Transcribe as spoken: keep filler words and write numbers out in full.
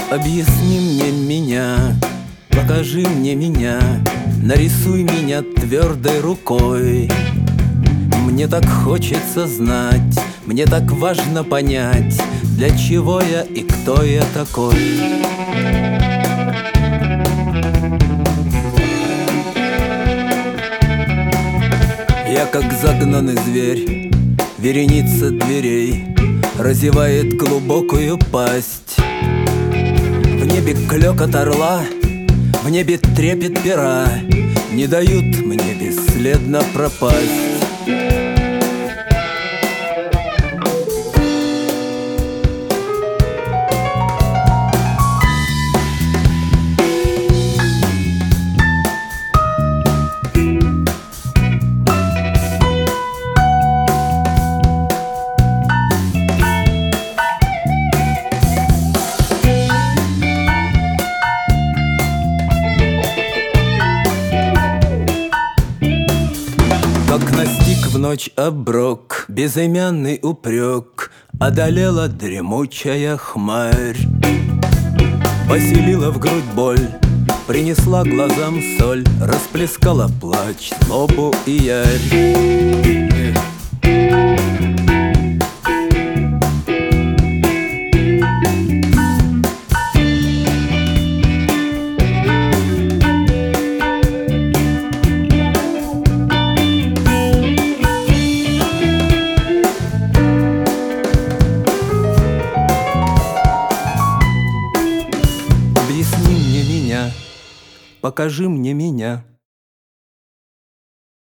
Объясни мне меня, покажи мне меня, нарисуй меня твердой рукой. Мне так хочется знать, мне так важно понять, для чего я и кто я такой. Я как загнанный зверь, вереница дверей разевает глубокую пасть. В небе клёкот орла, в небе трепет пера не дают мне бесследно пропасть. Как настиг в ночь оброк, безымянный упрек, одолела дремучая хмарь. Поселила в грудь боль, принесла глазам соль, расплескала плач, злобу и ярь. Объясни мне меня, покажи мне меня.